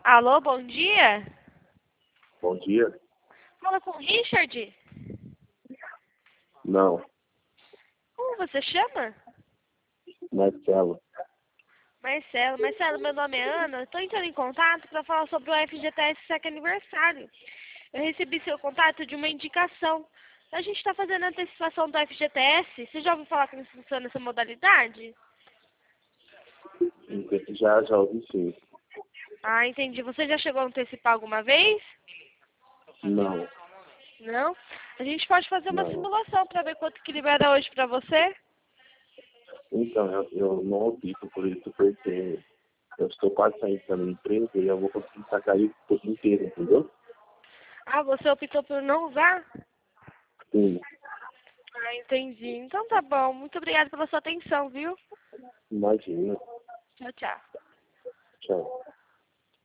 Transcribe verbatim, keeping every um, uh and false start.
Alô, bom dia? Bom dia. Fala com o Richard? Não, Como você chama? Marcelo. Marcelo. Marcelo, meu nome é Ana. Estou entrando em contato para falar sobre o F G T S Sec Aniversário. Eu recebi seu contato de uma indicação. A gente está fazendo a antecipação do F G T S. Você já ouviu falar como funciona essa modalidade? Já, já ouvi sim. Ah, entendi. Você já chegou a antecipar alguma vez? Não, Não? A gente pode fazer uma não. simulação para ver quanto que libera hoje para você. Então, eu, eu não opto por isso porque eu estou quase saindo da minha empresa e eu vou conseguir sacar isso por inteiro, entendeu? Ah, você optou por não usar? Sim, Ah, entendi. Então tá bom. Muito obrigada pela sua atenção, viu? imagina. Tchau, tchau. Tchau.